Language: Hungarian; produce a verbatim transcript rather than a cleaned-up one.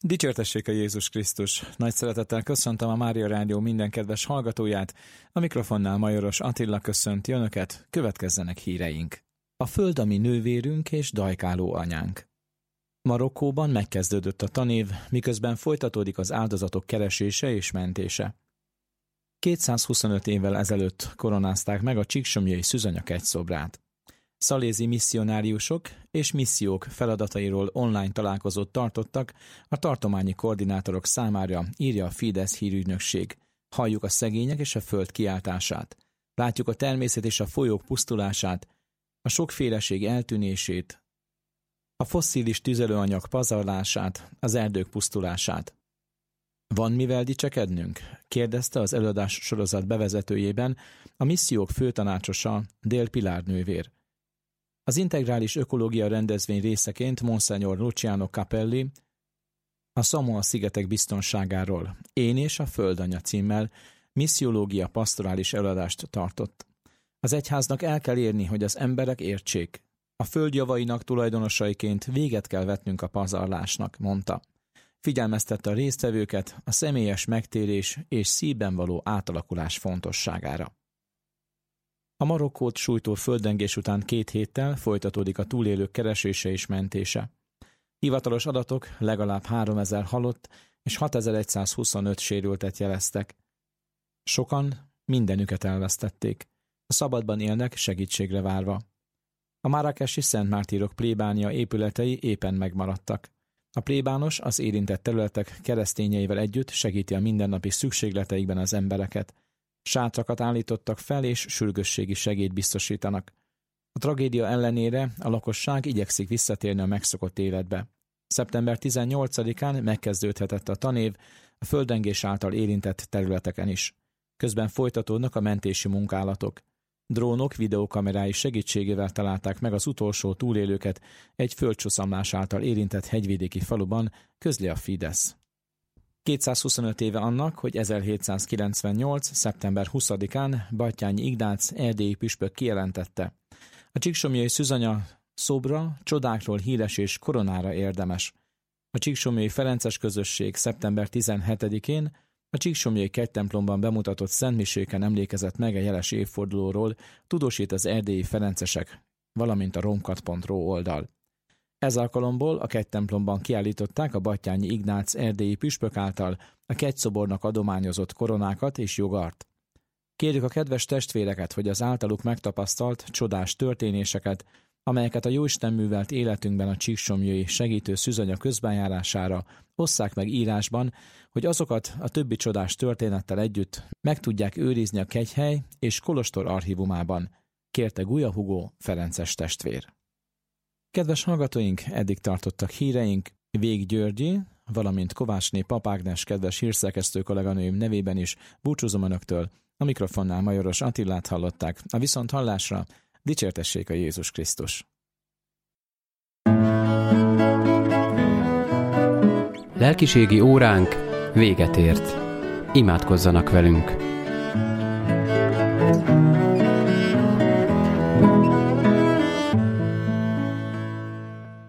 Dicsértessék a Jézus Krisztus! Nagy szeretettel köszöntöm a Mária Rádió minden kedves hallgatóját, a mikrofonnál Majoros Attila köszönti önöket, következzenek híreink. A föld a mi nővérünk és dajkáló anyánk. Marokkóban megkezdődött a tanév, miközben folytatódik az áldozatok keresése és mentése. kétszázhuszonöt évvel ezelőtt koronázták meg a csíksomlyai szűzanya kegyszobrát. Szalézi misszionáriusok és missziók feladatairól online találkozót tartottak a tartományi koordinátorok számára, írja a Fidesz hírügynökség. Halljuk a szegények és a föld kiáltását. Látjuk a természet és a folyók pusztulását, a sokféleség eltűnését, a fosszilis tüzelőanyag pazarlását, az erdők pusztulását. Van mivel dicsekednünk? Kérdezte az előadás sorozat bevezetőjében a missziók főtanácsosa, Dél Pilár nővér. Az integrális ökológia rendezvény részeként Monseñor Luciano Capelli a Szamoa-szigetek biztonságáról, Én és a Földanya címmel missziológia pastorális előadást tartott. Az egyháznak el kell érni, hogy az emberek értsék. A föld javainak tulajdonosaiként véget kell vetnünk a pazarlásnak, mondta. Figyelmeztette a résztvevőket a személyes megtérés és szívben való átalakulás fontosságára. A Marokkót sújtó földrengés után két héttel folytatódik a túlélők keresése és mentése. Hivatalos adatok legalább háromezer halott és hatezer-százhuszonöt sérültet jeleztek. Sokan mindenüket elvesztették. A szabadban élnek segítségre várva. A márakesi Szent Mártírok plébánia épületei éppen megmaradtak. A plébános az érintett területek keresztényeivel együtt segíti a mindennapi szükségleteikben az embereket. Sátrakat állítottak fel és sürgősségi segélyt biztosítanak. A tragédia ellenére a lakosság igyekszik visszatérni a megszokott életbe. szeptember tizennyolcadikán megkezdődhetett a tanév a földrengés által érintett területeken is. Közben folytatódnak a mentési munkálatok. Drónok videókamerái segítségével találták meg az utolsó túlélőket egy földcsúszamlás által érintett hegyvidéki faluban, közli a Fidesz. kétszázhuszonöt éve annak, hogy ezerhétszázkilencvennyolc. szeptember huszadikán Batthyány Ignác erdélyi püspök kijelentette: a csíksomlyai szűzanya szobra csodákról híres és koronára érdemes. A csíksomlyai ferences közösség szeptember tizenhetedikén a csíksomlyai kegytemplomban bemutatott szentmiséken emlékezett meg a jeles évfordulóról, tudósít az erdélyi ferencesek, valamint a romkat pont ro oldal. Ez alkalomból a kegytemplomban kiállították a Batthyányi Ignác erdélyi püspök által a kegyszobornak adományozott koronákat és jogart. Kérjük a kedves testvéreket, hogy az általuk megtapasztalt csodás történéseket, amelyeket a Jóisten művelt életünkben a csíksomlyai segítő szűzanya közbenjárására osszák meg írásban, hogy azokat a többi csodás történettel együtt meg tudják őrizni a kegyhely és kolostor archívumában, kérte Guja Hugo ferences testvér. Kedves hallgatóink, eddig tartottak híreink. Vég Györgyi, valamint Kovácsné Pap Ágnes kedves hírszerkesztő kolléganőim nevében is búcsúzom önöktől. A mikrofonnál Majoros Attilát hallották. A viszont hallásra dicsértessék a Jézus Krisztus! Lelkiségi óránk véget ért. Imádkozzanak velünk!